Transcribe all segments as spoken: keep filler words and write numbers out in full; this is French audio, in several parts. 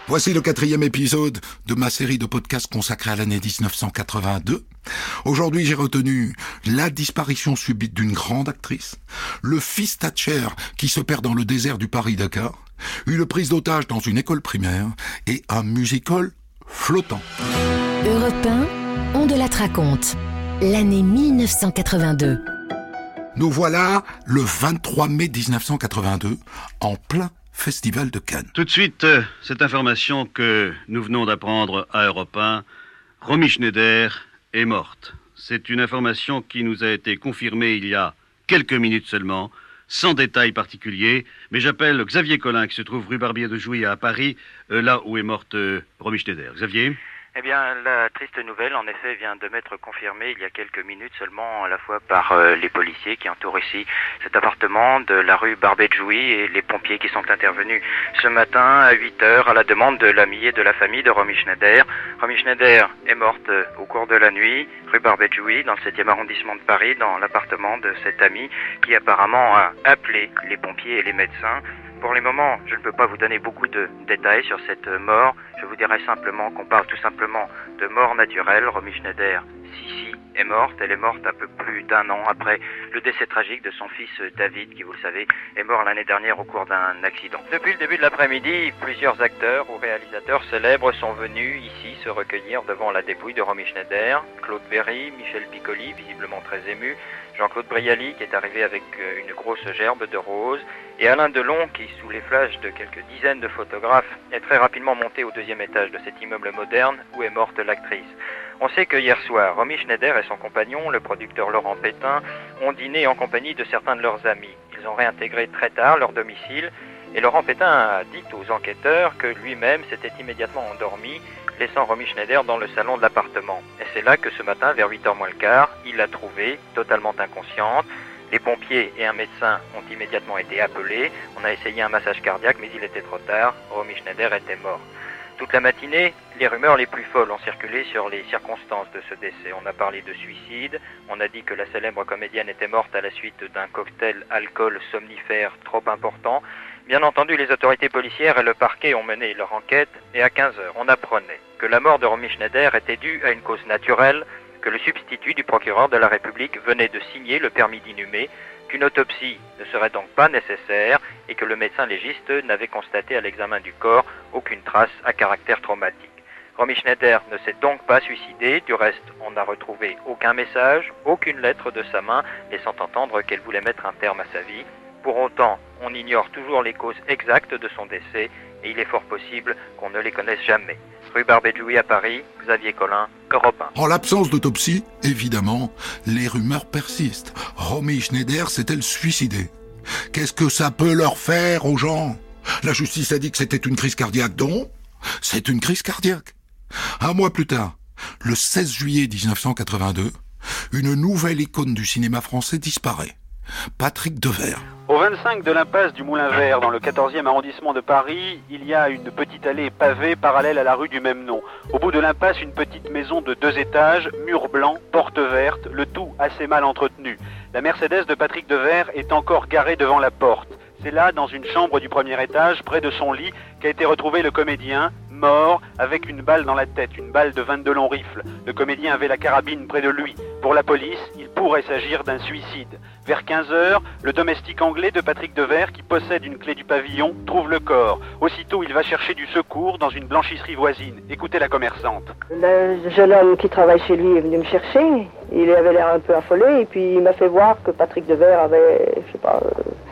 Voici le quatrième épisode de ma série de podcasts consacrée à l'année dix-neuf cent quatre-vingt-deux. Aujourd'hui, j'ai retenu la disparition subite d'une grande actrice, le fils Thatcher qui se perd dans le désert du Paris-Dakar, une prise d'otage dans une école primaire et un musical flottant. Europe un, on de la raconte, l'année dix-neuf cent quatre-vingt-deux. Nous voilà le vingt-trois mai dix-neuf cent quatre-vingt-deux, en plein Festival de Cannes. Tout de suite, euh, cette information que nous venons d'apprendre à Europe un, Romy Schneider est morte. C'est une information qui nous a été confirmée il y a quelques minutes seulement, sans détails particuliers, mais j'appelle Xavier Collin, qui se trouve rue Barbier de Jouy à Paris, euh, là où est morte euh, Romy Schneider. Xavier ? Eh bien, la triste nouvelle, en effet, vient de m'être confirmée il y a quelques minutes seulement, à la fois par euh, les policiers qui entourent ici cet appartement de la rue Barbet de Jouy et les pompiers qui sont intervenus ce matin à huit heures à la demande de l'ami et de la famille de Romy Schneider. Romy Schneider est morte euh, au cours de la nuit, rue Barbet de Jouy, dans le septième arrondissement de Paris, dans l'appartement de cet ami qui apparemment a appelé les pompiers et les médecins. Pour le moment, je ne peux pas vous donner beaucoup de détails sur cette mort. Je vous dirai simplement qu'on parle tout simplement de mort naturelle. Romy Schneider, si, si, est morte. Elle est morte un peu plus d'un an après le décès tragique de son fils David, qui, vous le savez, est mort l'année dernière au cours d'un accident. Depuis le début de l'après-midi, plusieurs acteurs ou réalisateurs célèbres sont venus ici se recueillir devant la dépouille de Romy Schneider. Claude Berry, Michel Piccoli, visiblement très ému, Jean-Claude Brialy, qui est arrivé avec une grosse gerbe de roses, et Alain Delon, qui, sous les flashs de quelques dizaines de photographes, est très rapidement monté au deuxième étage de cet immeuble moderne où est morte l'actrice. On sait que hier soir, Romy Schneider et son compagnon, le producteur Laurent Pétain, ont dîné en compagnie de certains de leurs amis. Ils ont réintégré très tard leur domicile, et Laurent Pétain a dit aux enquêteurs que lui-même s'était immédiatement endormi, laissant Romy Schneider dans le salon de l'appartement. Et c'est là que ce matin, vers huit heures moins le quart, il l'a trouvée totalement inconsciente. Les pompiers et un médecin ont immédiatement été appelés. On a essayé un massage cardiaque, mais il était trop tard. Romy Schneider était morte. Toute la matinée, les rumeurs les plus folles ont circulé sur les circonstances de ce décès. On a parlé de suicide, on a dit que la célèbre comédienne était morte à la suite d'un cocktail alcool somnifère trop important. Bien entendu, les autorités policières et le parquet ont mené leur enquête, et à quinze heures, on apprenait que la mort de Romy Schneider était due à une cause naturelle, que le substitut du procureur de la République venait de signer le permis d'inhumer, qu'une autopsie ne serait donc pas nécessaire et que le médecin légiste n'avait constaté à l'examen du corps aucune trace à caractère traumatique. Romy Schneider ne s'est donc pas suicidée, du reste on n'a retrouvé aucun message, aucune lettre de sa main laissant entendre qu'elle voulait mettre un terme à sa vie. Pour autant, on ignore toujours les causes exactes de son décès et il est fort possible qu'on ne les connaisse jamais. Rue Barbet de Jouy à Paris, Xavier Collin, Europe un. En l'absence d'autopsie, évidemment, les rumeurs persistent. Romy Schneider s'est-elle suicidée ? Qu'est-ce que ça peut leur faire aux gens ? La justice a dit que c'était une crise cardiaque, donc c'est une crise cardiaque. Un mois plus tard, le seize juillet dix-neuf cent quatre-vingt-deux, une nouvelle icône du cinéma français disparaît. Patrick Devers. Au vingt-cinq de l'impasse du Moulin Vert, dans le quatorzième arrondissement de Paris, il y a une petite allée pavée parallèle à la rue du même nom. Au bout de l'impasse, une petite maison de deux étages, mur blanc, porte verte, le tout assez mal entretenu. La Mercedes de Patrick Devers est encore garée devant la porte. C'est là, dans une chambre du premier étage, près de son lit, qu'a été retrouvé le comédien, mort, avec une balle dans la tête, une balle de vingt-deux longs rifles. Le comédien avait la carabine près de lui. Pour la police, il pourrait s'agir d'un suicide. Vers quinze heures, le domestique anglais de Patrick Devers, qui possède une clé du pavillon, trouve le corps. Aussitôt, il va chercher du secours dans une blanchisserie voisine. Écoutez la commerçante. Le jeune homme qui travaille chez lui est venu me chercher. Il avait l'air un peu affolé et puis il m'a fait voir que Patrick Devers avait, je sais pas...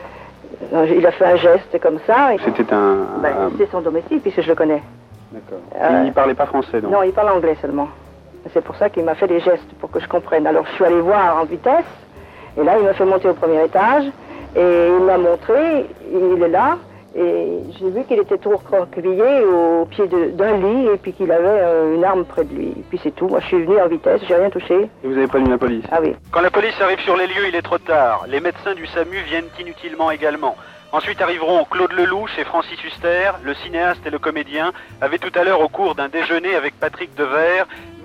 Euh, il a fait un geste comme ça. Et... C'était un... Ben, un... c'est son domestique, puisque je le connais. D'accord. Euh... Il ne parlait pas français, donc? Non, il parle anglais seulement. C'est pour ça qu'il m'a fait des gestes, pour que je comprenne. Alors, je suis allée voir en vitesse, et là, il m'a fait monter au premier étage, et il m'a montré, il est là, et j'ai vu qu'il était tout recroquevillé au pied de, d'un lit, et puis qu'il avait euh, une arme près de lui. Et puis c'est tout. Moi, je suis venue en vitesse, j'ai rien touché. Et vous avez prévenu la police? Ah oui. Quand la police arrive sur les lieux, il est trop tard. Les médecins du SAMU viennent inutilement également. Ensuite arriveront Claude Lelouch et Francis Huster, le cinéaste et le comédien, avaient tout à l'heure au cours d'un déjeuner avec Patrick Devers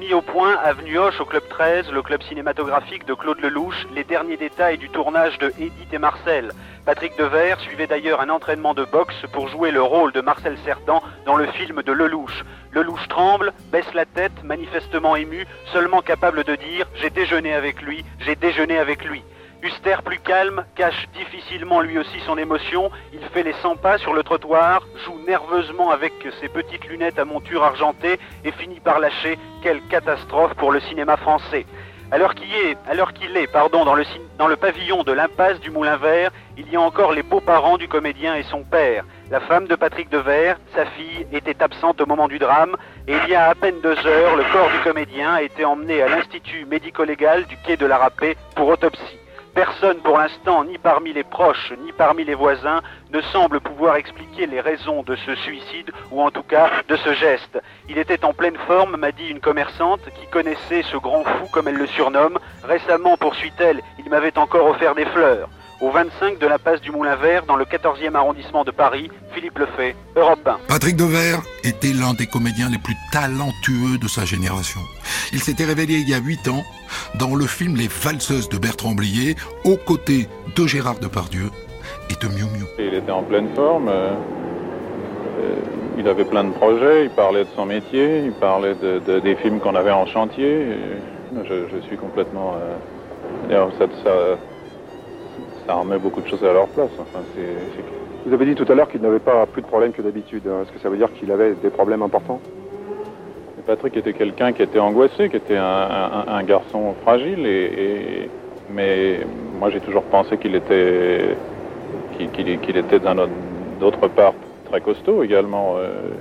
Mis au point, avenue Hoche au Club treize, le club cinématographique de Claude Lelouch, les derniers détails du tournage de Édith et Marcel. Patrick Devers suivait d'ailleurs un entraînement de boxe pour jouer le rôle de Marcel Cerdan dans le film de Lelouch. Lelouch tremble, baisse la tête, manifestement ému, seulement capable de dire « J'ai déjeuné avec lui, j'ai déjeuné avec lui ». Huster, plus calme, cache difficilement lui aussi son émotion. Il fait les cent pas sur le trottoir, joue nerveusement avec ses petites lunettes à monture argentée et finit par lâcher « Quelle catastrophe pour le cinéma français !» Alors qu'il est, alors qu'il est pardon, dans, le, dans le pavillon de l'impasse du Moulin Vert, il y a encore les beaux-parents du comédien et son père. La femme de Patrick Devers, sa fille, était absente au moment du drame et il y a à peine deux heures, le corps du comédien a été emmené à l'Institut médico-légal du quai de la Râpée pour autopsie. Personne pour l'instant, ni parmi les proches, ni parmi les voisins, ne semble pouvoir expliquer les raisons de ce suicide, ou en tout cas de ce geste. Il était en pleine forme, m'a dit une commerçante, qui connaissait ce grand fou comme elle le surnomme. Récemment, poursuit-elle, il m'avait encore offert des fleurs. Au vingt-cinq de la passe du Moulin Vert, dans le quatorzième arrondissement de Paris, Philippe Lefebvre, Europe un. Patrick Devers était l'un des comédiens les plus talentueux de sa génération. Il s'était révélé il y a huit ans dans le film Les Valseuses de Bertrand Blier, aux côtés de Gérard Depardieu et de Miou Miou. Il était en pleine forme, euh, euh, il avait plein de projets, il parlait de son métier, il parlait de, de, des films qu'on avait en chantier. Je, je suis complètement... Euh, ça, ça, ça remet beaucoup de choses à leur place. Enfin, c'est, c'est... Vous avez dit tout à l'heure qu'il n'avait pas plus de problèmes que d'habitude. Est-ce que ça veut dire qu'il avait des problèmes importants ? Patrick était quelqu'un qui était angoissé, qui était un, un, un garçon fragile, et, et, mais moi j'ai toujours pensé qu'il était, qu'il, qu'il, qu'il était d'un autre, d'autre part très costaud également.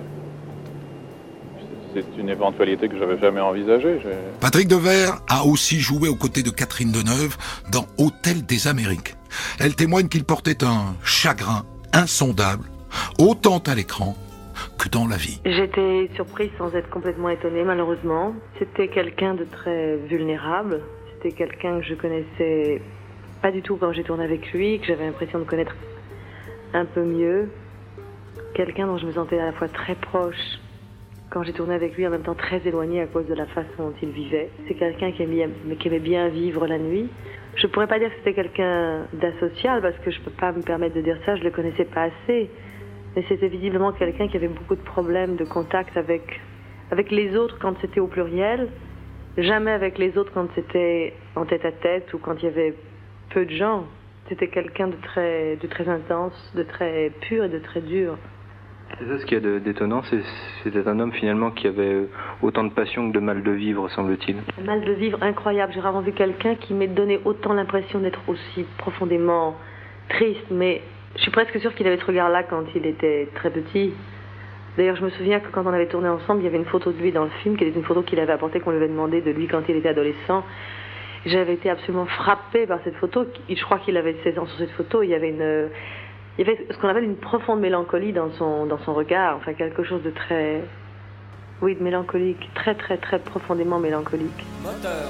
C'est une éventualité que j'avais jamais envisagée. J'ai... Patrick Devers a aussi joué aux côtés de Catherine Deneuve dans Hôtel des Amériques. Elle témoigne qu'il portait un chagrin insondable, autant à l'écran que dans la vie. J'étais surprise sans être complètement étonnée, malheureusement. C'était quelqu'un de très vulnérable. C'était quelqu'un que je connaissais pas du tout quand j'ai tourné avec lui, que j'avais l'impression de connaître un peu mieux. Quelqu'un dont je me sentais à la fois très proche quand j'ai tourné avec lui, en même temps très éloignée à cause de la façon dont il vivait. C'est quelqu'un qui aimait, qui aimait bien vivre la nuit. Je pourrais pas dire que c'était quelqu'un d'asocial, parce que je peux pas me permettre de dire ça, je le connaissais pas assez. Mais c'était visiblement quelqu'un qui avait beaucoup de problèmes de contact avec, avec les autres quand c'était au pluriel, jamais avec les autres quand c'était en tête à tête ou quand il y avait peu de gens. C'était quelqu'un de très, de très intense, de très pur et de très dur. C'est ça ce qu'il y a d'étonnant, c'est, c'était un homme finalement qui avait autant de passion que de mal de vivre, semble-t-il. Un mal de vivre incroyable. J'ai rarement vu quelqu'un qui m'ait donné autant l'impression d'être aussi profondément triste, mais je suis presque sûre qu'il avait ce regard-là quand il était très petit. D'ailleurs, je me souviens que quand on avait tourné ensemble, il y avait une photo de lui dans le film, qui était une photo qu'il avait apportée, qu'on lui avait demandé de lui quand il était adolescent. J'avais été absolument frappée par cette photo. Je crois qu'il avait seize ans sur cette photo. Il y avait une, il y avait ce qu'on appelle une profonde mélancolie dans son, dans son regard. Enfin, quelque chose de très, oui, de mélancolique, très, très, très profondément mélancolique. Moteur.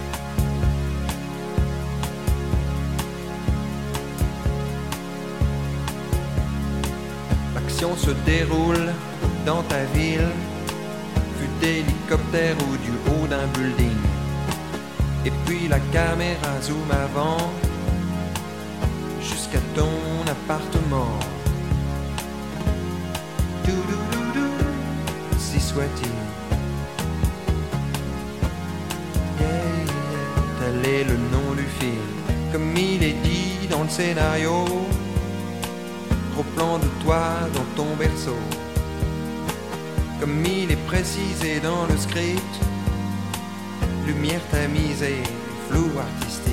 L'action se déroule dans ta ville, vue d'hélicoptère ou du haut d'un building. Et puis la caméra zoom avant, jusqu'à ton appartement. Dou-dou-dou-dou, si soit-il. Yeah, yeah, tel est le nom du film, comme il est dit dans le scénario. Gros plan de toi dans ton berceau, comme il est précisé dans le script. Lumière tamisée, flou artistique.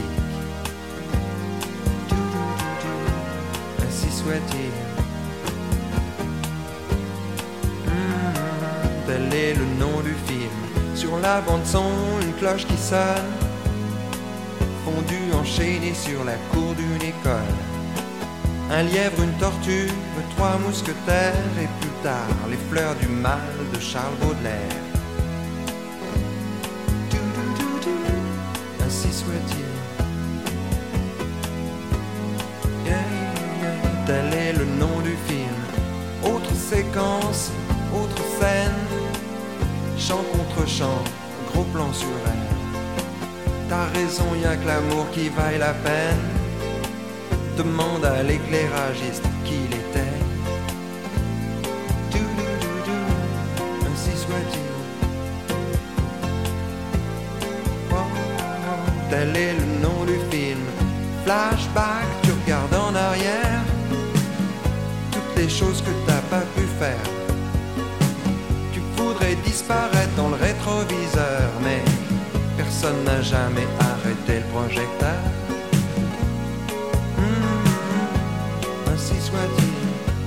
Ainsi soit-il. Mmh, tel est le nom du film. Sur la bande-son, une cloche qui sonne, fondue enchaînée sur la cour d'une école. Un lièvre, une tortue, trois mousquetaires, et plus tard, les fleurs du mal de Charles Baudelaire. Ainsi soit-il. Yeah, yeah, tel est le nom du film. Autre séquence, autre scène, chant contre chant, gros plan sur elle. T'as raison, y'a que l'amour qui vaille la peine. Demande à l'éclairagiste qui l'était. Dou-dou-dou-dou, ainsi soit-il. Oh, oh, tel est le nom du film. Flashback, tu regardes en arrière. Toutes les choses que t'as pas pu faire. Tu voudrais disparaître dans le rétroviseur, mais personne n'a jamais arrêté le projecteur. Mmh, ainsi soit-il.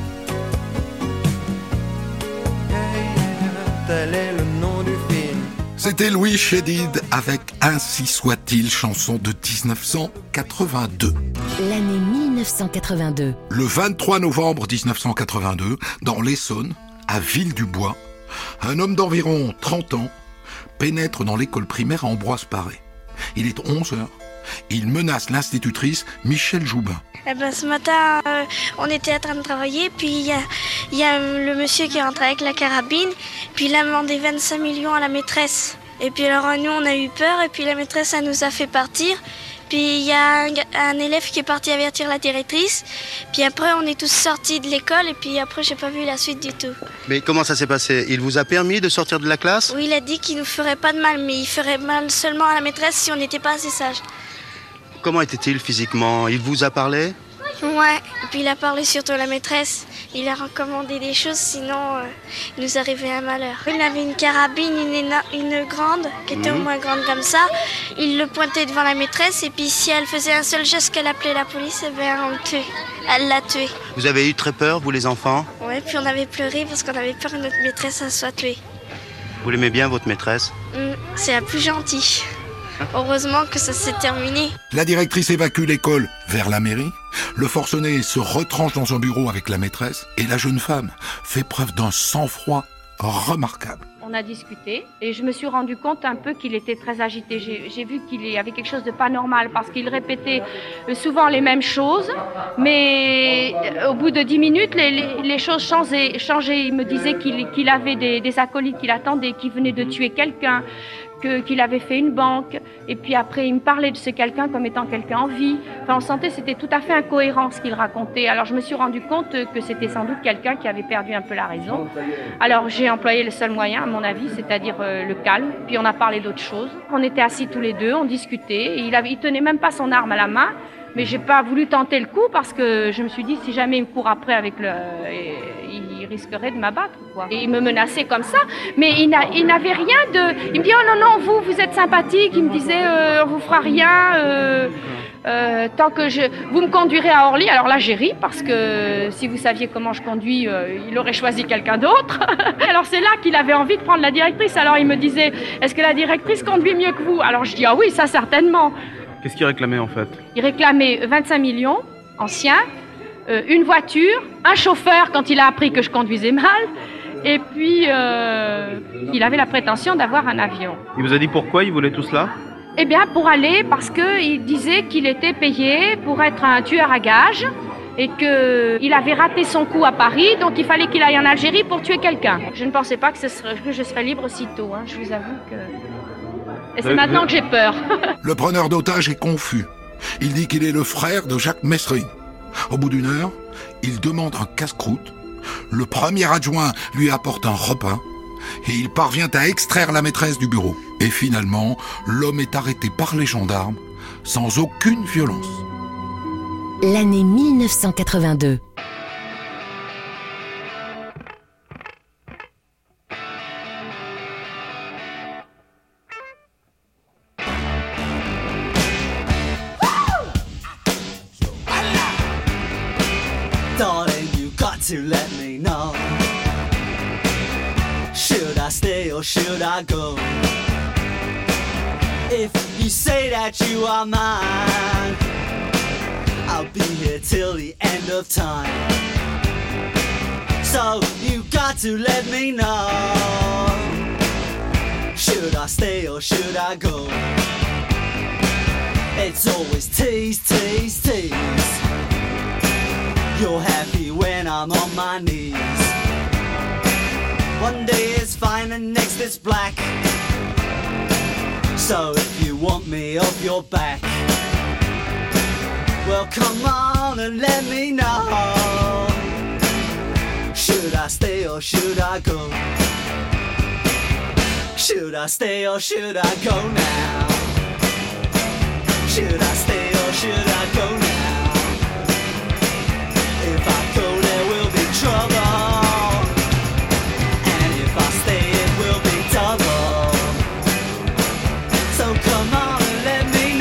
Yeah, yeah, tel est le nom du film. C'était Louis Chédid avec Ainsi soit-il, chanson de dix-neuf cent quatre-vingt-deux. L'année mille neuf cent quatre-vingt-deux. Le vingt-trois novembre dix-neuf cent quatre-vingt-deux, dans l'Essonne, à Ville-du-Bois, un homme d'environ trente ans pénètre dans l'école primaire à Ambroise Paré. Il est onze heures. Il menace l'institutrice Michel Joubin. Eh ben, ce matin, euh, on était en train de travailler, puis il y a, y a le monsieur qui est rentré avec la carabine, puis il a demandé vingt-cinq millions à la maîtresse. Et puis alors nous, on a eu peur, et puis la maîtresse, elle nous a fait partir. Puis il y a un, un élève qui est parti avertir la directrice. Puis après, on est tous sortis de l'école, et puis après, j'ai pas vu la suite du tout. Mais comment ça s'est passé? Il vous a permis de sortir de la classe? Oui, il a dit qu'il nous ferait pas de mal, mais il ferait mal seulement à la maîtresse si on n'était pas assez sages. Comment était-il physiquement? Il vous a parlé? Ouais, et puis il a parlé surtout à la maîtresse. Il a recommandé des choses, sinon euh, il nous arrivait un malheur. Il avait une carabine, une, éno- une grande, qui était mmh. au moins grande comme ça. Il le pointait devant la maîtresse, et puis si elle faisait un seul geste qu'elle appelait la police, eh bien, on le tuait. Elle l'a tué. Vous avez eu très peur, vous les enfants? Ouais, puis on avait pleuré parce qu'on avait peur que notre maîtresse elle soit tuée. Vous l'aimez bien, votre maîtresse? mmh, C'est la plus gentille. Heureusement que ça s'est terminé. La directrice évacue l'école vers la mairie. Le forcené se retranche dans un bureau avec la maîtresse et la jeune femme fait preuve d'un sang-froid remarquable. On a discuté et je me suis rendu compte un peu qu'il était très agité. J'ai, j'ai vu qu'il y avait quelque chose de pas normal parce qu'il répétait souvent les mêmes choses, mais au bout de dix minutes, les, les, les choses changeaient, changeaient. Il me disait qu'il, qu'il avait des, des acolytes qui l'attendaient, qui venaient de tuer quelqu'un, que, qu'il avait fait une banque, et puis après il me parlait de ce quelqu'un comme étant quelqu'un en vie. Enfin, on sentait que c'était tout à fait incohérent ce qu'il racontait. Alors je me suis rendu compte que c'était sans doute quelqu'un qui avait perdu un peu la raison. Alors j'ai employé le seul moyen, à mon avis, c'est-à-dire euh, le calme, puis on a parlé d'autres choses. On était assis tous les deux, on discutait, et il, avait, il tenait même pas son arme à la main, mais j'ai pas voulu tenter le coup parce que je me suis dit si jamais il me court après avec le... il risquerait de m'abattre, quoi. Et il me menaçait comme ça, mais il, n'a, il n'avait rien de... Il me dit, oh non, non, vous, vous êtes sympathique. Il me disait, euh, on vous fera rien, euh, euh, tant que je... vous me conduirez à Orly. Alors là, j'ai ri, parce que si vous saviez comment je conduis, euh, il aurait choisi quelqu'un d'autre. Alors c'est là qu'il avait envie de prendre la directrice. Alors il me disait, est-ce que la directrice conduit mieux que vous? Alors je dis, ah oui, ça certainement. Qu'est-ce qu'il réclamait en fait? Il réclamait vingt-cinq millions, anciens, euh, une voiture, un chauffeur quand il a appris que je conduisais mal, et puis euh, il avait la prétention d'avoir un avion. Il vous a dit pourquoi il voulait tout cela? Eh bien pour aller, parce qu'il disait qu'il était payé pour être un tueur à gages, et qu'il avait raté son coup à Paris, donc il fallait qu'il aille en Algérie pour tuer quelqu'un. Je ne pensais pas que, ce serait, que je serais libre si tôt, hein, je vous avoue que... Et c'est maintenant que j'ai peur. Le preneur d'otage est confus. Il dit qu'il est le frère de Jacques Messrine. Au bout d'une heure, il demande un casse-croûte. Le premier adjoint lui apporte un repas et il parvient à extraire la maîtresse du bureau. Et finalement, l'homme est arrêté par les gendarmes sans aucune violence. L'année mille neuf cent quatre-vingt-deux. To let me know, should I stay or should I go? If you say that you are mine, I'll be here till the end of time. So you got to let me know, should I stay or should I go? It's always tease, tease, tease. You're happy when I'm on my knees. One day it's fine and next it's black. So if you want me off your back, well come on and let me know. Should I stay or should I go? Should I stay or should I go now? Should I stay or should I go now? If I go there will be trouble, and if I stay it will be double. So come on and let me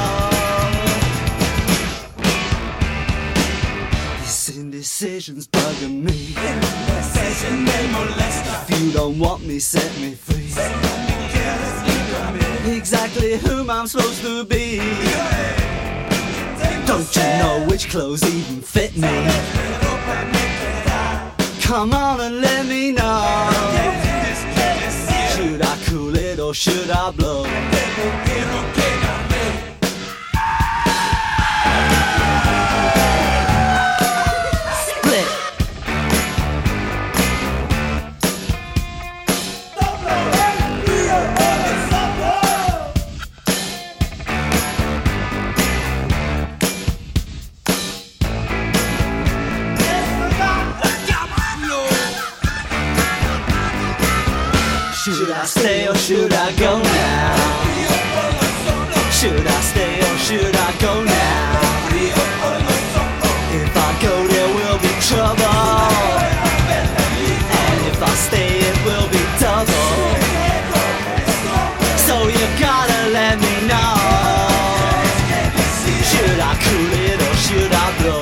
know. This indecision's bugging me. Indecision may molest us. If you don't want me, set me free. Exactly whom I'm supposed to be. Don't you know which clothes even fit me? Come on and let me know. Should I cool it or should I blow? Should I stay or should I go now? Should I stay or should I go now? If I go there will be trouble, and if I stay it will be double. So you gotta let me know. Should I cool it or should I blow?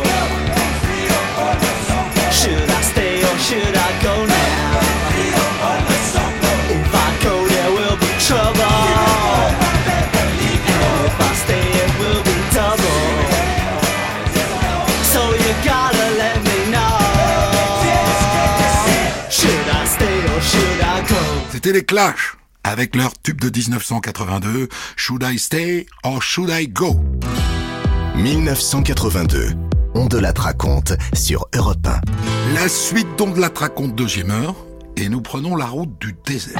Should I stay or should I go now? Trouble, and if I stay it will be double. So you gotta let me know. Should I stay or should I go? C'était les Clash avec leur tube de dix-neuf cent quatre-vingt-deux, Should I Stay or Should I Go? dix-neuf cent quatre-vingt-deux, On de la raconte sur Europe un. La suite d'On de la raconte deuxième heure, et nous prenons la route du désert.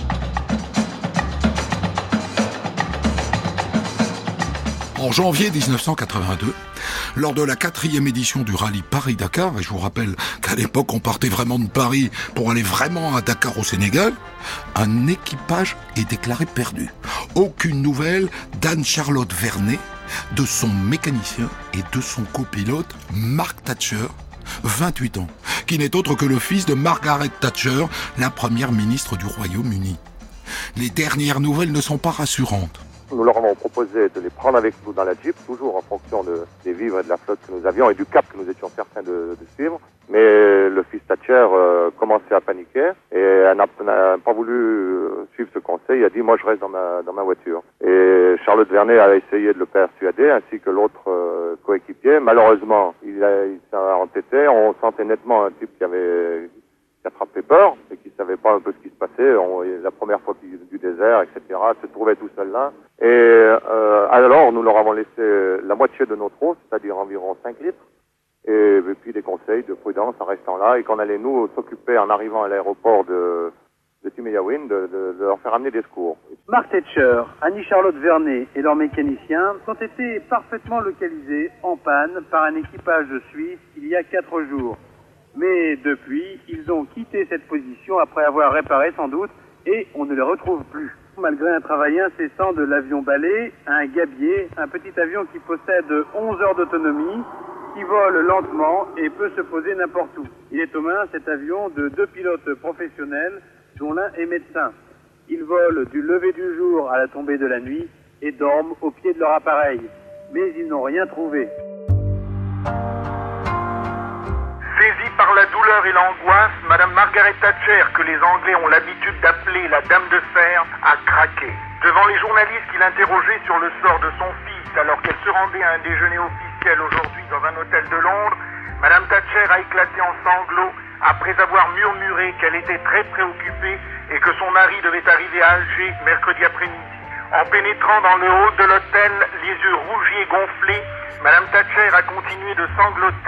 En janvier dix-neuf cent quatre-vingt-deux, lors de la quatrième édition du rallye Paris-Dakar, et je vous rappelle qu'à l'époque on partait vraiment de Paris pour aller vraiment à Dakar au Sénégal, un équipage est déclaré perdu. Aucune nouvelle d'Anne-Charlotte Vernet, de son mécanicien et de son copilote Mark Thatcher, vingt-huit ans, qui n'est autre que le fils de Margaret Thatcher, la première ministre du Royaume-Uni. Les dernières nouvelles ne sont pas rassurantes. Nous leur avons proposé de les prendre avec nous dans la Jeep, toujours en fonction de, des vivres et de la flotte que nous avions et du cap que nous étions certains de, de suivre. Mais le fils Thatcher euh, commençait à paniquer et elle n'a, n'a pas voulu suivre ce conseil. Il a dit « moi je reste dans ma, dans ma voiture ». Et Charlotte Vernet a essayé de le persuader, ainsi que l'autre euh, coéquipier. Malheureusement, il, a, il s'est entêté. On sentait nettement un type qui avait... qui attrapait peur et qui savait pas un peu ce qui se passait. On, la première fois qu'il du désert, et cetera, se trouvait tout seul là. Et euh, alors, nous leur avons laissé la moitié de notre eau, c'est-à-dire environ cinq litres, et, et puis des conseils de prudence en restant là, et qu'on allait nous s'occuper en arrivant à l'aéroport de, de Timeyawin de, de, de leur faire amener des secours. Mark Thatcher, Annie-Charlotte Vernet et leurs mécaniciens ont été parfaitement localisés en panne par un équipage suisse il y a quatre jours. Mais depuis, ils ont quitté cette position après avoir réparé sans doute et on ne les retrouve plus. Malgré un travail incessant de l'avion balai, un gabier, un petit avion qui possède onze heures d'autonomie, qui vole lentement et peut se poser n'importe où. Il est aux mains cet avion de deux pilotes professionnels dont l'un est médecin. Ils volent du lever du jour à la tombée de la nuit et dorment au pied de leur appareil. Mais ils n'ont rien trouvé. Saisie par la douleur et l'angoisse, Madame Margaret Thatcher, que les Anglais ont l'habitude d'appeler la Dame de Fer, a craqué. Devant les journalistes qui l'interrogeaient sur le sort de son fils alors qu'elle se rendait à un déjeuner officiel aujourd'hui dans un hôtel de Londres, Madame Thatcher a éclaté en sanglots après avoir murmuré qu'elle était très préoccupée et que son mari devait arriver à Alger mercredi après-midi. En pénétrant dans le hall de l'hôtel, les yeux rougis et gonflés, Madame Thatcher a continué de sangloter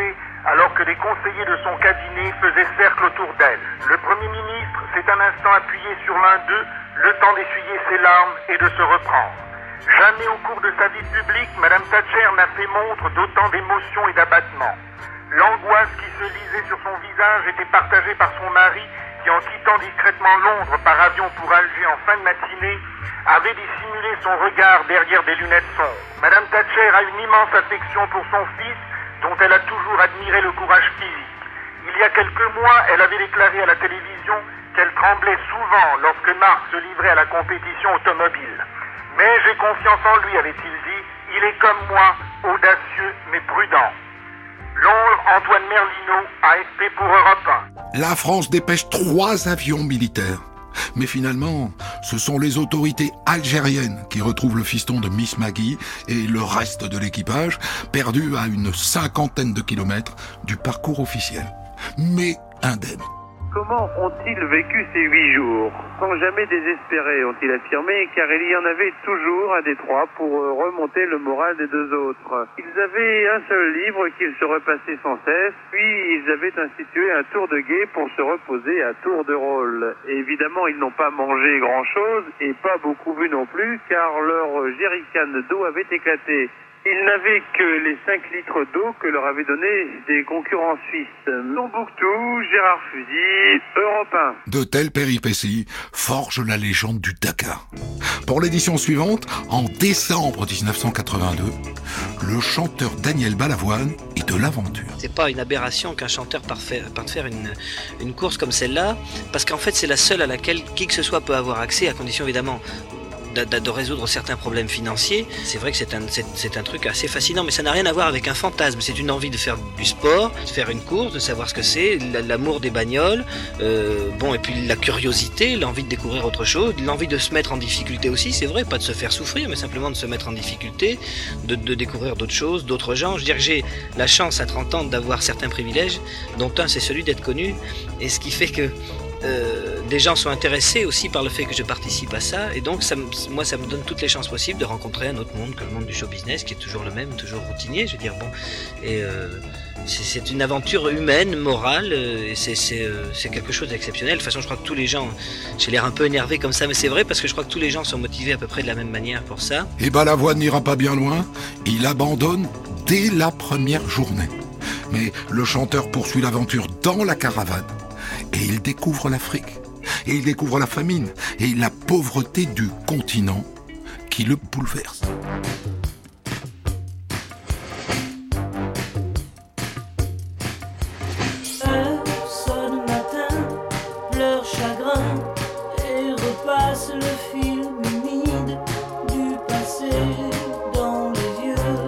alors que les conseillers de son cabinet faisaient cercle autour d'elle. Le Premier ministre s'est un instant appuyé sur l'un d'eux, le temps d'essuyer ses larmes et de se reprendre. Jamais au cours de sa vie publique, Madame Thatcher n'a fait montre d'autant d'émotion et d'abattement. L'angoisse qui se lisait sur son visage était partagée par son mari, qui en quittant discrètement Londres par avion pour Alger en fin de matinée, avait dissimulé son regard derrière des lunettes sombres. Madame Thatcher a une immense affection pour son fils, dont elle a toujours admiré le courage physique. Il y a quelques mois, elle avait déclaré à la télévision qu'elle tremblait souvent lorsque Marc se livrait à la compétition automobile. Mais j'ai confiance en lui, avait-il dit. Il est comme moi, audacieux mais prudent. Londres, Antoine Merlino, A F P pour Europe un. La France dépêche trois avions militaires. Mais finalement, ce sont les autorités algériennes qui retrouvent le fiston de Miss Maggie et le reste de l'équipage, perdu à une cinquantaine de kilomètres du parcours officiel. Mais indemne. Comment ont-ils vécu ces huit jours? Sans jamais désespérer, ont-ils affirmé, car il y en avait toujours à Détroit pour remonter le moral des deux autres. Ils avaient un seul livre qu'ils se repassaient sans cesse, puis ils avaient institué un tour de guet pour se reposer à tour de rôle. Et évidemment, ils n'ont pas mangé grand-chose, et pas beaucoup bu non plus, car leur jerrycan d'eau avait éclaté. Ils n'avaient que les cinq litres d'eau que leur avaient donné des concurrents suisses. Tombouctou, Gérard Fusil, Europe un. De telles péripéties forgent la légende du Dakar. Pour l'édition suivante, en décembre dix-neuf cent quatre-vingt-deux, le chanteur Daniel Balavoine est de l'aventure. C'est pas une aberration qu'un chanteur parte faire une, une course comme celle-là, parce qu'en fait c'est la seule à laquelle qui que ce soit peut avoir accès, à condition évidemment De, de résoudre certains problèmes financiers. C'est vrai que c'est un, c'est, c'est un truc assez fascinant, mais ça n'a rien à voir avec un fantasme. C'est une envie de faire du sport, de faire une course, de savoir ce que c'est, l'amour des bagnoles, euh, bon, et puis la curiosité, l'envie de découvrir autre chose, l'envie de se mettre en difficulté aussi, c'est vrai, pas de se faire souffrir, mais simplement de se mettre en difficulté, de, de découvrir d'autres choses, d'autres gens. Je veux dire que j'ai la chance à trente ans d'avoir certains privilèges, dont un c'est celui d'être connu, et ce qui fait que Euh, des gens sont intéressés aussi par le fait que je participe à ça, et donc ça, moi ça me donne toutes les chances possibles de rencontrer un autre monde que le monde du show business, qui est toujours le même, toujours routinier, je veux dire, bon, et euh, c'est, c'est une aventure humaine, morale, euh, et c'est, c'est, euh, c'est quelque chose d'exceptionnel. De toute façon, je crois que tous les gens, j'ai l'air un peu énervé comme ça, mais c'est vrai, parce que je crois que tous les gens sont motivés à peu près de la même manière pour ça. Et Balavoine n'ira pas bien loin, il abandonne dès la première journée. Mais le chanteur poursuit l'aventure dans la caravane. Et il découvre l'Afrique, et il découvre la famine, et la pauvreté du continent qui le bouleverse. Personne matin pleure chagrin et repasse le film humide du passé dans les yeux.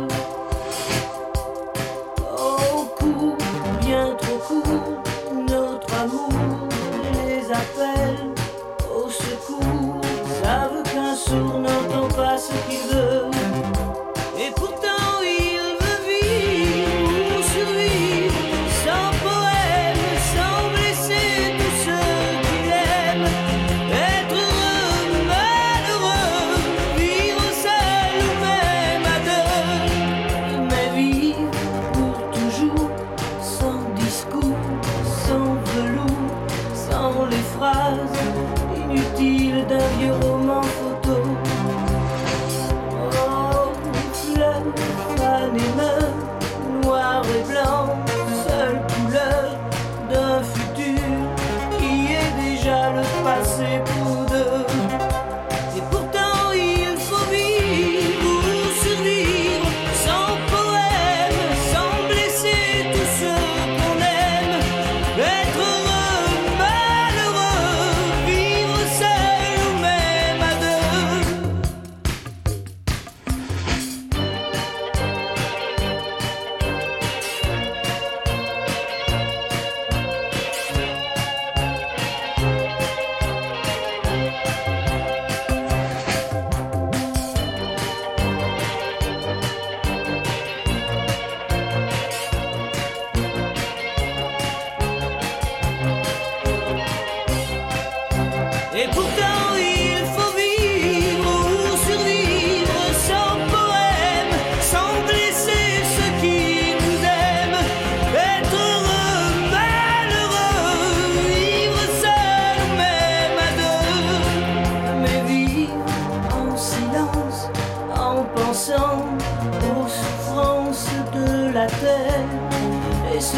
Au court, bien trop court, notre amour les appelle au secours. Ils savent qu'un sourd n'entend pas ce qu'il veut, et pourtant il veut vivre ou survivre, sans poème, sans blesser tous ceux qu'il aime, être heureux, malheureux, vivre seul ou même à deux, mais vivre pour toujours, sans discours, sans velours, sans les phrases inutiles d'un vieux roman photo. Oh, fleur, fan et meurt, noir et blanc, seule couleur d'un futur qui est déjà le passé pour deux. Et pourtant il faut vivre ou survivre, sans poème, sans blesser tous ceux qu'on aime, être heureux, malheureux, vivre seul ou même à deux. Et pourtant il faut vivre ou survivre, sans poème, sans blesser ceux qui nous aiment, être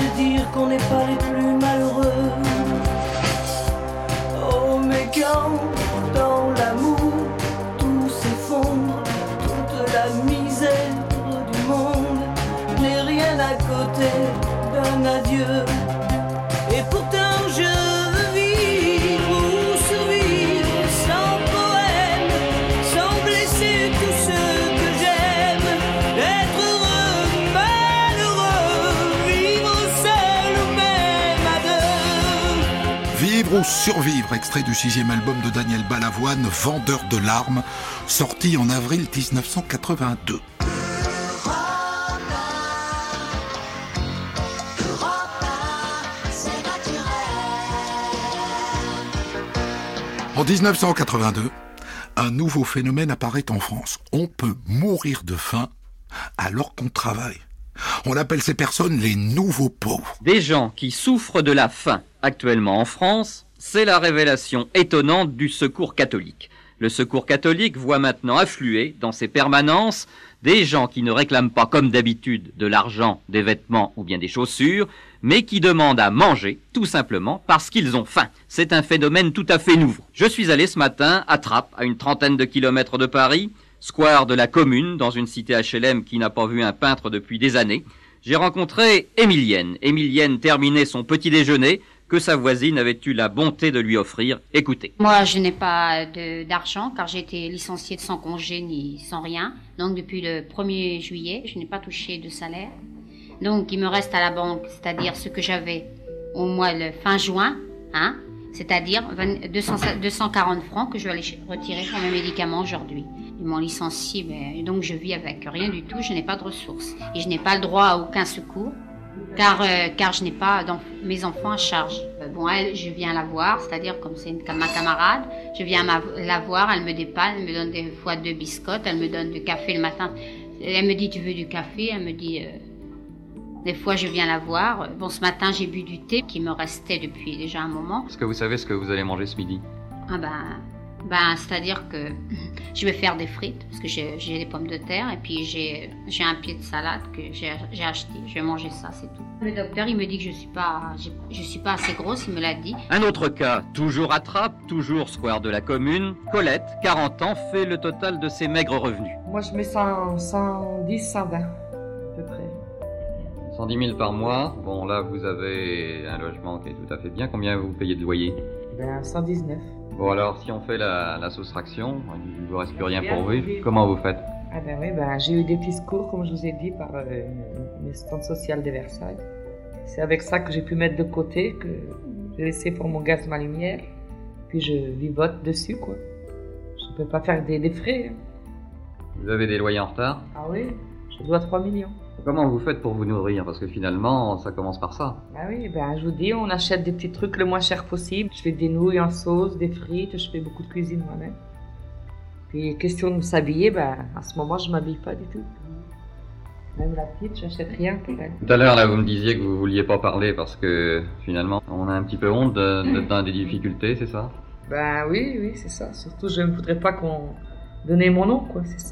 c'est dire qu'on n'est pas les plus malheureux. Oh mais quand dans l'amour tout s'effondre, toute la misère du monde n'est rien à côté d'un adieu. Et pourtant je veux vivre ou survivre sans poème, sans blesser tous ceux que j'aime, être heureux, malheureux, vivre seul ou même à deux. Vivre ou survivre, extrait du sixième album de Daniel Balavoine, Vendeur de larmes, sorti en avril dix-neuf cent quatre-vingt-deux. En dix-neuf cent quatre-vingt-deux, un nouveau phénomène apparaît en France. On peut mourir de faim alors qu'on travaille. On appelle ces personnes les nouveaux pauvres. Des gens qui souffrent de la faim actuellement en France, c'est la révélation étonnante du Secours catholique. Le Secours catholique voit maintenant affluer dans ses permanences des gens qui ne réclament pas comme d'habitude de l'argent, des vêtements ou bien des chaussures, mais qui demandent à manger tout simplement parce qu'ils ont faim. C'est un phénomène tout à fait nouveau. Je suis allé ce matin à Trappes, à une trentaine de kilomètres de Paris, square de la Commune, dans une cité H L M qui n'a pas vu un peintre depuis des années. J'ai rencontré Émilienne. Émilienne terminait son petit déjeuner que sa voisine avait eu la bonté de lui offrir. Écoutez. Moi, je n'ai pas de, d'argent car j'ai été licenciée sans congé ni sans rien. Donc depuis le premier juillet, je n'ai pas touché de salaire. Donc il me reste à la banque, c'est-à-dire ce que j'avais au mois le fin juin, hein, c'est-à-dire deux cent quarante francs que je vais aller retirer pour mes médicaments aujourd'hui. Ils m'ont licenciée, ben, donc je vis avec rien du tout, je n'ai pas de ressources. Et je n'ai pas le droit à aucun secours, car, euh, car je n'ai pas mes enfants à charge. Euh, bon, elle, je viens la voir, c'est-à-dire comme c'est ma camarade, je viens ma, la voir, elle me dépanne, elle me donne des fois deux biscottes, elle me donne du café le matin. Elle me dit, tu veux du café? Elle me dit... Euh, Des fois, je viens la voir. Bon, ce matin, j'ai bu du thé qui me restait depuis déjà un moment. Est-ce que vous savez ce que vous allez manger ce midi? Ah ben, ben c'est-à-dire que je vais faire des frites, parce que j'ai, j'ai des pommes de terre, et puis j'ai, j'ai un pied de salade que j'ai, j'ai acheté. Je vais manger ça, c'est tout. Le docteur, il me dit que je suis pas, je, je suis pas assez grosse, il me l'a dit. Un autre cas, toujours à Trappes, toujours square de la Commune. Colette, quarante ans, fait le total de ses maigres revenus. Moi, je mets cent, cent dix, cent vingt, à peu près. cent dix mille par mois. Bon, là, vous avez un logement qui est tout à fait bien. Combien vous payez de loyer? Ben, cent dix-neuf. Bon, alors, si on fait la, la soustraction, il ne vous reste plus rien pour vivre. Comment vous faites? Ah ben oui, ben, j'ai eu des petits secours, comme je vous ai dit, par euh, une assistante sociale de Versailles. C'est avec ça que j'ai pu mettre de côté, que j'ai laissé pour mon gaz, ma lumière. Puis je vivote dessus, quoi. Je ne peux pas faire des, des frais. Hein. Vous avez des loyers en retard? Ah oui, je dois trois millions. Comment vous faites pour vous nourrir? Parce que finalement, ça commence par ça. Ah oui, ben je vous dis, on achète des petits trucs le moins cher possible. Je fais des nouilles en sauce, des frites, je fais beaucoup de cuisine moi-même. Puis question de s'habiller, ben à ce moment, je m'habille pas du tout. Même la petite, j'achète rien pour elle. Tout à l'heure, là, vous me disiez que vous vouliez pas parler parce que finalement, on a un petit peu honte d'être dans des difficultés, c'est ça? Ben oui, oui, c'est ça. Surtout, je ne voudrais pas qu'on donne mon nom, quoi, c'est ça.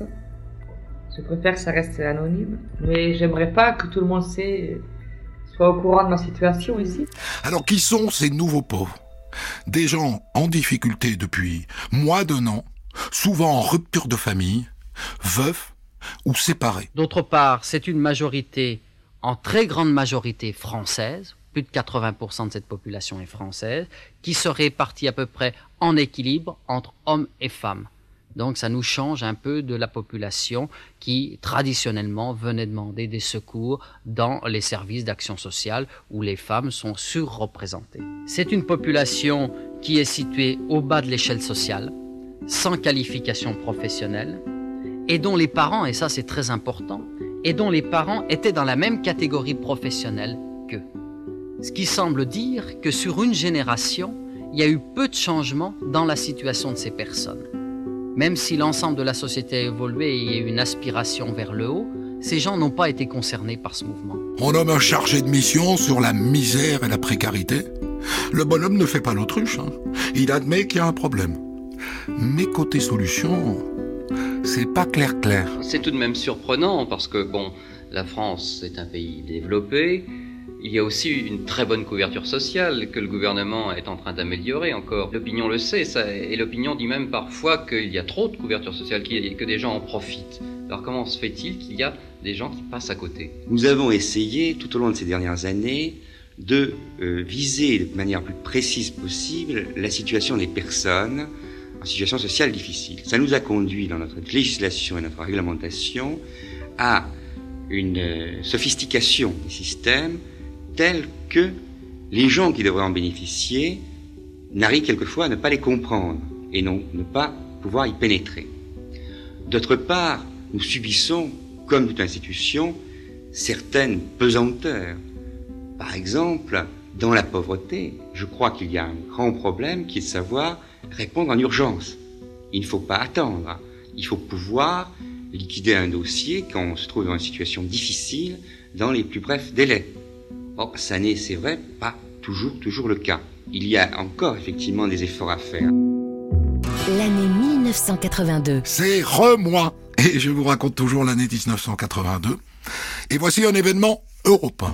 Je préfère que ça reste anonyme. Mais j'aimerais pas que tout le monde sait, soit au courant de ma situation ici. Alors qui sont ces nouveaux pauvres? Des gens en difficulté depuis moins d'un an, souvent en rupture de famille, veufs ou séparés. D'autre part, c'est une majorité, en très grande majorité française, plus de quatre-vingts pour cent de cette population est française, qui se répartit à peu près en équilibre entre hommes et femmes. Donc ça nous change un peu de la population qui traditionnellement venait demander des secours dans les services d'action sociale où les femmes sont surreprésentées. C'est une population qui est située au bas de l'échelle sociale, sans qualification professionnelle, et dont les parents, et ça c'est très important, et dont les parents étaient dans la même catégorie professionnelle qu'eux. Ce qui semble dire que sur une génération, il y a eu peu de changements dans la situation de ces personnes. Même si l'ensemble de la société a évolué et il y a eu une aspiration vers le haut, ces gens n'ont pas été concernés par ce mouvement. On nomme un chargé de mission sur la misère et la précarité. Le bonhomme ne fait pas l'autruche, hein. Il admet qu'il y a un problème. Mais côté solution, c'est pas clair clair. C'est tout de même surprenant parce que, bon, la France est un pays développé. Il y a aussi une très bonne couverture sociale que le gouvernement est en train d'améliorer encore. L'opinion le sait, ça, et l'opinion dit même parfois qu'il y a trop de couverture sociale, que des gens en profitent. Alors comment se fait-il qu'il y a des gens qui passent à côté ? Nous avons essayé, tout au long de ces dernières années, de euh, viser de manière plus précise possible la situation des personnes en situation sociale difficile. Ça nous a conduit dans notre législation et notre réglementation à une euh, sophistication des systèmes tels que les gens qui devraient en bénéficier n'arrivent quelquefois à ne pas les comprendre et non ne pas pouvoir y pénétrer. D'autre part, nous subissons, comme toute institution, certaines pesanteurs. Par exemple, dans la pauvreté, je crois qu'il y a un grand problème qui est de savoir répondre en urgence. Il ne faut pas attendre. Il faut pouvoir liquider un dossier quand on se trouve dans une situation difficile dans les plus brefs délais. Or, ça n'est, c'est vrai, pas toujours, toujours le cas. Il y a encore effectivement des efforts à faire. L'année mille neuf cent quatre-vingt-deux. C'est re-moi. Et je vous raconte toujours l'année dix-neuf cent quatre-vingt-deux. Et voici un événement européen.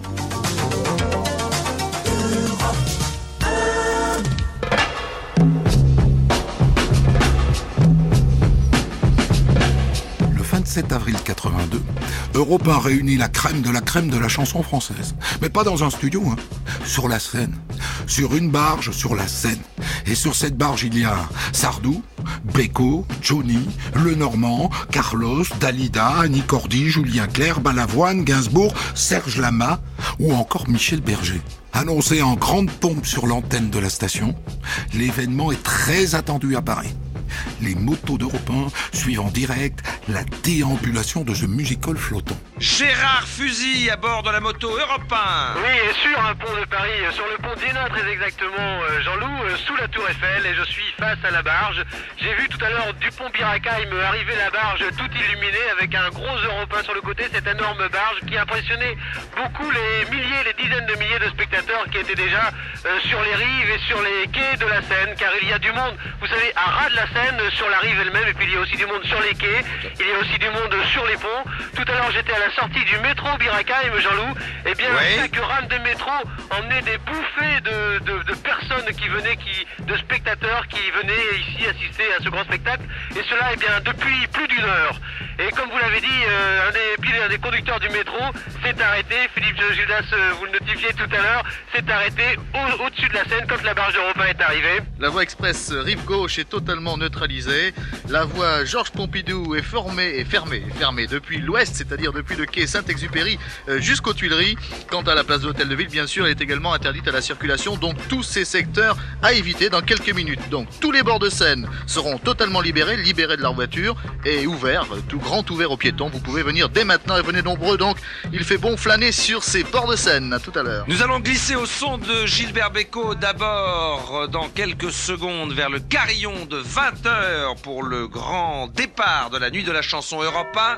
vingt-sept avril quatre-vingt-deux, Europe un réunit la crème de la crème de la chanson française. Mais pas dans un studio, hein. Sur la scène. Sur une barge, sur la Seine. Et sur cette barge, il y a Sardou, Beko, Johnny, Lenormand, Carlos, Dalida, Annie Cordy, Julien Clerc, Balavoine, Gainsbourg, Serge Lama ou encore Michel Berger. Annoncé en grande pompe sur l'antenne de la station, l'événement est très attendu à Paris. Les motos d'Europe un suivent en direct la déambulation de ce musical flottant. Gérard Fusy à bord de la moto Europe un. Oui, et sur un pont de Paris, sur le pont d'Hénin très exactement, Jean-Loup, sous la tour Eiffel, et je suis face à la barge. J'ai vu tout à l'heure Dupont-Birakaï me arriver la barge toute illuminée avec un gros Europe un sur le côté, cette énorme barge qui impressionnait beaucoup les milliers, les dizaines de milliers de spectateurs qui étaient déjà euh, sur les rives et sur les quais de la Seine, car il y a du monde, vous savez, à ras de la Seine, sur la rive elle-même, et puis il y a aussi du monde sur les quais, il y a aussi du monde sur les ponts. Tout à l'heure j'étais à la sortie du métro Birakaï, Jean-Loup, et bien oui. Chaque rame de métro emmenait des bouffées de, de, de personnes qui venaient, qui, de spectateurs qui venaient ici assister à ce grand spectacle, et cela eh bien depuis plus d'une heure. Et comme vous l'avez dit, euh, un, des, puis, un des conducteurs du métro s'est arrêté, Philippe Gildas, euh, vous le notifiez tout à l'heure, s'est arrêté au, au-dessus de la Seine quand la barge d'Europe un est arrivée. La voie express rive gauche est totalement neutralisée. La voie Georges Pompidou est formée et fermée, fermée depuis l'ouest, c'est-à-dire depuis le quai Saint-Exupéry euh, jusqu'aux Tuileries. Quant à la place de l'Hôtel de Ville, bien sûr, elle est également interdite à la circulation, donc tous ces secteurs à éviter dans quelques minutes. Donc tous les bords de Seine seront totalement libérés, libérés de leur voiture et ouverts, tout grand ouvert aux piétons. Vous pouvez venir dès maintenant et venez nombreux, donc il fait bon flâner sur ces bords de Seine. À tout à l'heure. Nous allons glisser au son de Gilbert Bécaud d'abord dans quelques secondes vers le carillon de vingt heures pour le grand départ de la nuit de la chanson Europe un.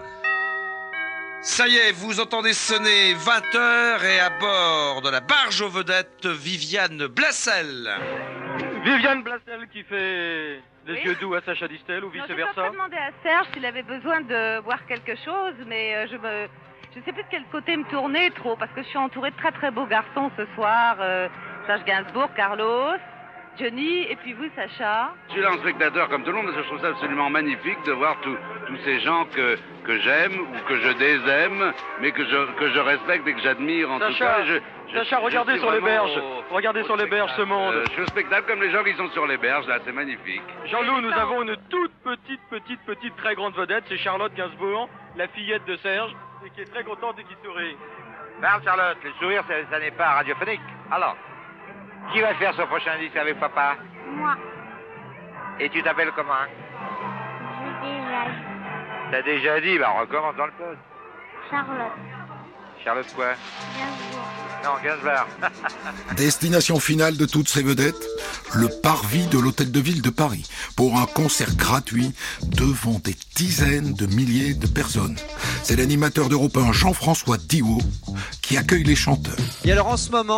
Ça y est, vous entendez sonner vingt heures et à bord de la barge aux vedettes, Viviane Blassel. Viviane Blassel qui fait les oui. yeux doux à Sacha Distel ou vice-versa. Je vais demander à Serge s'il avait besoin de boire quelque chose, mais euh, je me... Je sais plus de quel côté me tourner trop, parce que je suis entourée de très très beaux garçons ce soir. Euh, Serge Gainsbourg, Carlos, Johnny, et puis vous, Sacha. Je suis là en spectateur comme tout le monde, parce que je trouve ça absolument magnifique de voir tous ces gens que, que j'aime ou que je désaime, mais que je, que je respecte et que j'admire en Sacha, tout cas. Je, je, Sacha, regardez sur les berges, au, regardez sur les berges ce monde. Euh, je suis au spectacle comme les gens qui sont sur les berges, là, c'est magnifique. Jean-Loup, nous avons une toute petite, petite, petite, très grande vedette, c'est Charlotte Gainsbourg, la fillette de Serge, et qui est très contente et qui sourit. Merde, Charlotte, le sourire, ça, ça n'est pas radiophonique. Alors, qui va faire son prochain disque avec papa? Moi. Et tu t'appelles comment? J'ai déjà dit. T'as déjà dit? Bah, on recommence dans le code. Charlotte. Charlotte quoi? Gainsbourg. Non, Gainsbourg. Destination finale de toutes ces vedettes, le parvis de l'Hôtel de Ville de Paris, pour un concert gratuit devant des dizaines de milliers de personnes. C'est l'animateur d'Europe un, Jean-François Diot, qui accueille les chanteurs. Et alors en ce moment,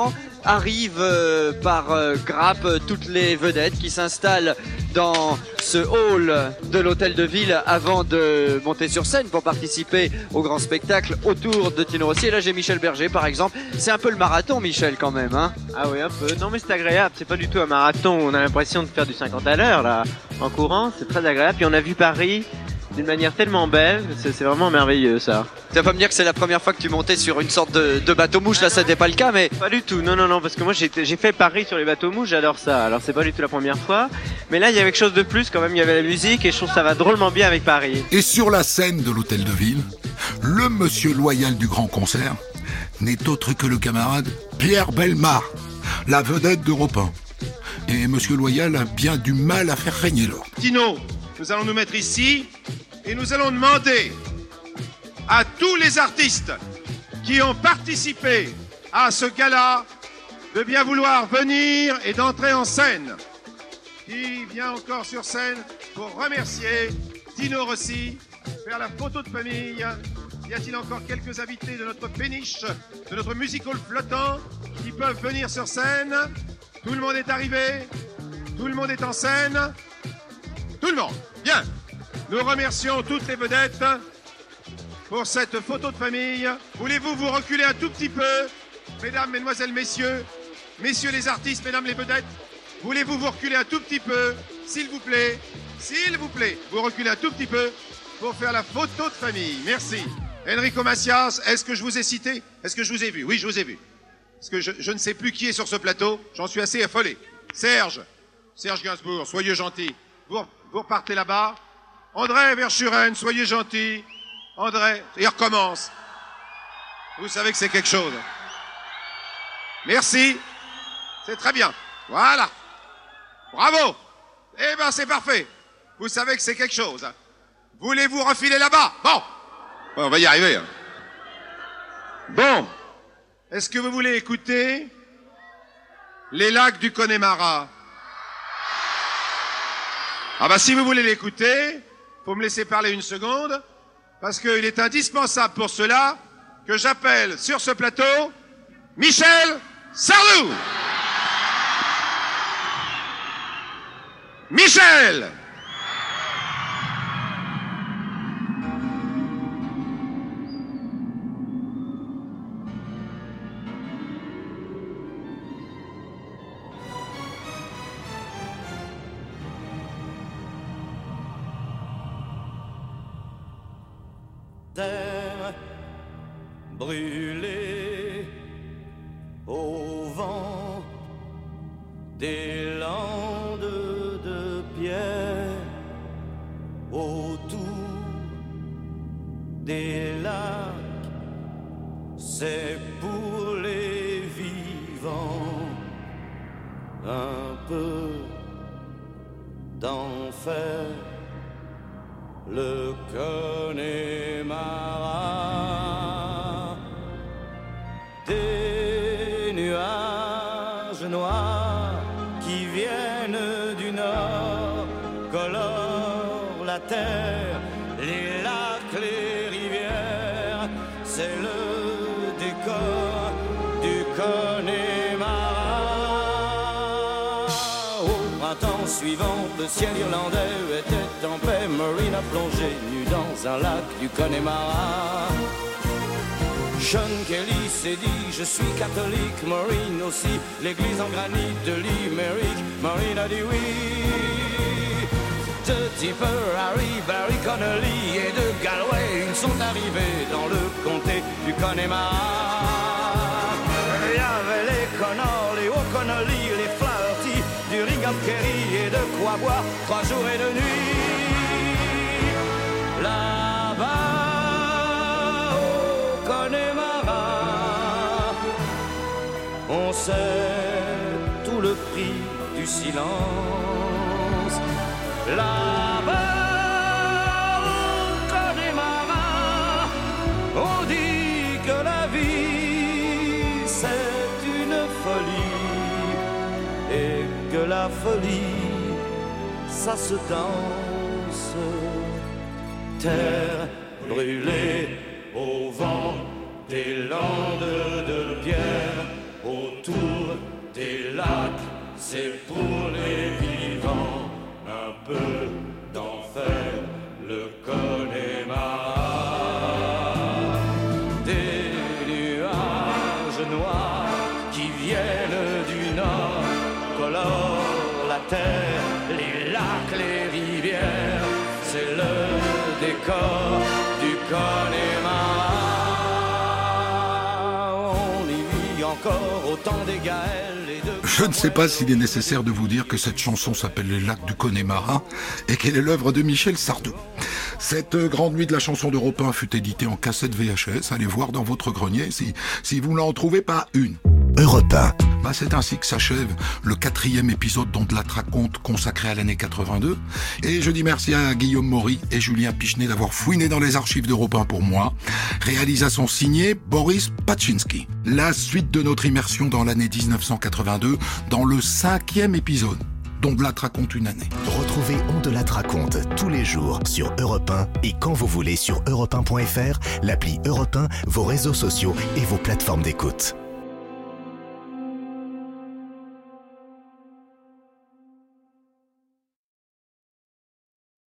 arrivent euh, par euh, grappe toutes les vedettes qui s'installent dans ce hall de l'hôtel de ville avant de monter sur scène pour participer au grand spectacle autour de Tino Rossi. Et là j'ai Michel Berger par exemple. C'est un peu le marathon, Michel, quand même, hein? Ah oui, un peu. Non mais c'est agréable, c'est pas du tout un marathon, on a l'impression de faire du cinquante à l'heure là, en courant, c'est très agréable. Puis on a vu Paris d'une manière tellement belle, c'est, c'est vraiment merveilleux ça. Tu vas pas me dire que c'est la première fois que tu montais sur une sorte de, de bateau-mouche, là c'était pas le cas, mais... Pas du tout, non, non, non, parce que moi j'ai, j'ai fait Paris sur les bateaux-mouches, j'adore ça, alors c'est pas du tout la première fois, mais là il y avait quelque chose de plus quand même, il y avait la musique et je trouve que ça va drôlement bien avec Paris. Et sur la scène de l'hôtel de ville, le monsieur loyal du grand concert n'est autre que le camarade Pierre Bellemare, la vedette d'Europe un. Et monsieur loyal a bien du mal à faire régner l'ordre. Tino, nous allons nous mettre ici et nous allons demander à tous les artistes qui ont participé à ce gala de bien vouloir venir et d'entrer en scène. Qui vient encore sur scène pour remercier Tino Rossi, faire la photo de famille. Y a-t-il encore quelques invités de notre péniche, de notre music hall flottant qui peuvent venir sur scène? Tout le monde est arrivé? Tout le monde est en scène? Tout le monde. Bien. Nous remercions toutes les vedettes pour cette photo de famille. Voulez-vous vous reculer un tout petit peu? Mesdames, mesdemoiselles, messieurs, messieurs les artistes, mesdames les vedettes, voulez-vous vous reculer un tout petit peu? S'il vous plaît, s'il vous plaît, vous reculez un tout petit peu pour faire la photo de famille. Merci. Enrico Macias, est-ce que je vous ai cité? Est-ce que je vous ai vu? Oui, je vous ai vu. Parce que je, je ne sais plus qui est sur ce plateau, j'en suis assez affolé. Serge, Serge Gainsbourg, soyez gentil. Vous, vous repartez là-bas. André Verschuren, soyez gentil. André, il recommence. Vous savez que c'est quelque chose. Merci. C'est très bien. Voilà. Bravo. Eh ben, c'est parfait. Vous savez que c'est quelque chose. Voulez-vous refiler là-bas? Bon. Bon, on va y arriver. Bon. Est-ce que vous voulez écouter les lacs du Connemara? Ah bah si vous voulez l'écouter, faut me laisser parler une seconde, parce qu'il est indispensable pour cela que j'appelle sur ce plateau Michel Sardou. Michel! Terre brûlée au vent des landes de pierre autour des lacs, c'est pour les vivants un peu d'enfer. Le Connemara, des nuages noirs qui viennent du nord colorent la terre, les lacs, les rivières, c'est le décor du Connemara. Au printemps suivant, le ciel irlandais était en paix, Maureen a plongé nue dans un lac du Connemara. Sean Kelly s'est dit, je suis catholique, Maureen aussi, l'église en granit de Limerick, Maureen a dit oui. De Tipper, Harry, Barry Connolly et de Galway, ils sont arrivés dans le comté du Connemara. Il y avait les Connors, les O'Connolly, les Flaherty, du Ringham Kerry et de quoi boire trois jours et deux nuits. Là-bas au Connemara, on sait tout le prix du silence. Là-bas au Connemara, on dit que la vie c'est une folie et que la folie ça se danse. Terre brûlée au vent des landes de pierre autour des lacs, c'est pour les vivants, un peu d'enfer, le Connemara. Des nuages noirs qui viennent du nord, colorent la terre, les lacs, les rivières, c'est le décor du Connemara. On y vit encore autant des Gaëls et de... Je ne sais pas s'il est nécessaire de vous dire que cette chanson s'appelle Les Lacs du Connemara et qu'elle est l'œuvre de Michel Sardou. Cette grande nuit de la chanson d'Europe un fut éditée en cassette V H S. Allez voir dans votre grenier si, si vous n'en trouvez pas une. Europe un. Bah, c'est ainsi que s'achève le quatrième épisode d'On de la raconte consacré à l'année quatre-vingt-deux. Et je dis merci à Guillaume Maury et Julien Pichenet d'avoir fouiné dans les archives d'Europe un pour moi. Réalisation signée Boris Paczynski. La suite de notre immersion dans l'année dix-neuf cent quatre-vingt-deux dans le cinquième épisode d'On de la raconte une année. Retrouvez On de la raconte tous les jours sur Europe un et quand vous voulez sur europe un point f r, l'appli Europe un, vos réseaux sociaux et vos plateformes d'écoute.